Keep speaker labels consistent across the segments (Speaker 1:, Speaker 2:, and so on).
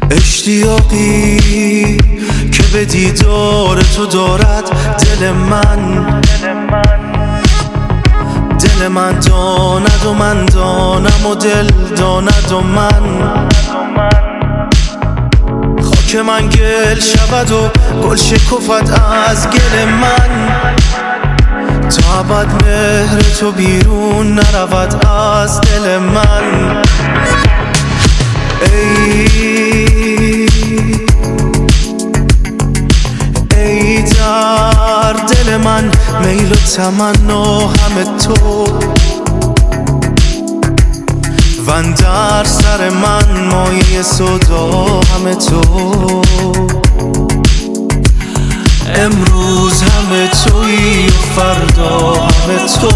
Speaker 1: اشتیاقی که به دیدار تو دارد دل من داند و من دانم و دل داند و من خاک من گل شود و گل شکفت از گل من تا ابد مهر تو بیرون نرود از دل من ای در دل من میل و تمنا همه تو و اندر سر من مایه صدا همه تو امروز همه تویی و فردا همه تو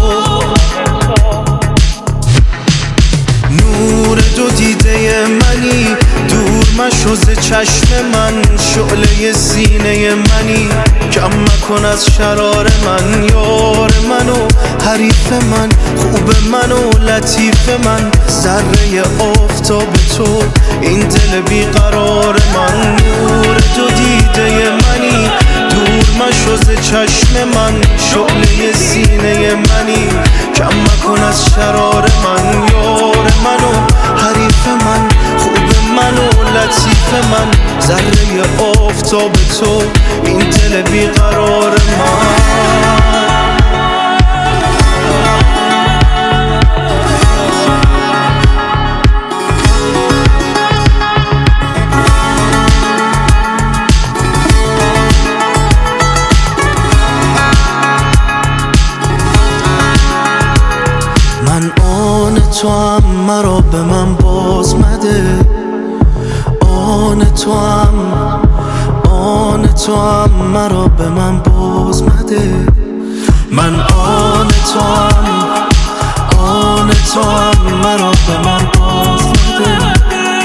Speaker 1: نور دو دیده منی دور مشو ز چشم من شعله سینه منی کم مکن از شرار من یار من و حریف من خوب من و لطیف من ذره آفتاب تو این دل بیقرار من نور دو دیده منی دور مشو ز چشم من شعله سینه منی کم مکن از شرار من یار من و حریف من خوب من و لطیف من ذره آفتاب تو این دل بیقرار من من آن تو هم مرا به من باز مده آن تو هم مرا به من باز مده من آن تو هم مرا به من باز مده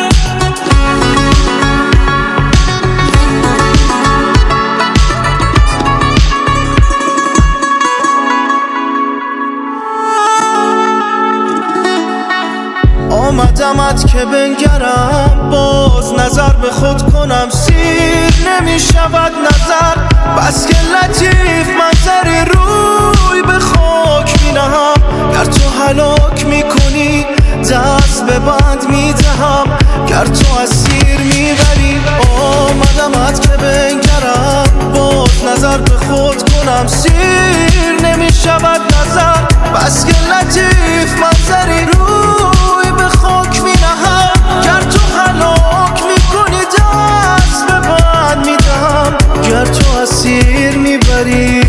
Speaker 1: آمدمت که بنگرم باز نظر به خود کنم سیر نمی شود نظر بس که لطیف منظری روی به خاک می نهم گر تو هلاک می کنی دست به بند می دهم گر تو اسیر می بری آمدمت که بنگرم باز نظر به خود کنم سیر نمی شود نظر بس که لطیف منظری روی به خاک می نهم گر تو هلاک می کنی دست به بند می دهم گر تو اسیر می بری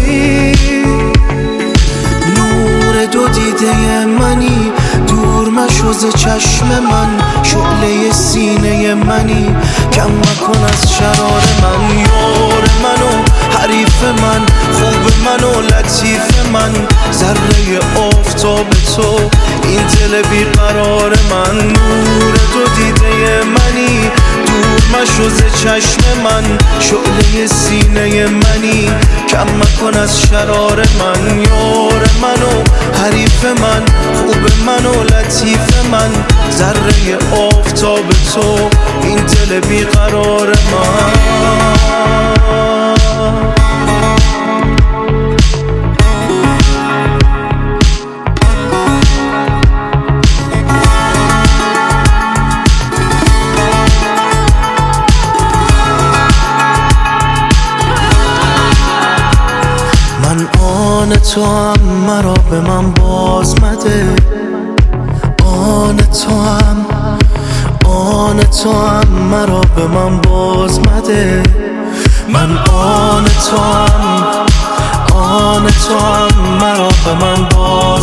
Speaker 1: نور دو دیده منی دور مشو ز چشم من شعله سینه منی کم مکن از شرار من یار من و حریف من خوب من و لطیف من ذره آفتاب تو این دل بیقرار من نور دو دیده منی دور مشو ز چشم من شعله سینه منی کم مکن از شرار من یار من و حریف من خوب من و لطیف من ذره آفتاب تو این دل بیقرار من آن تو هم مرا به من باز مده آن تو هم مرا به من باز مده من آن تو هم مرا به من باز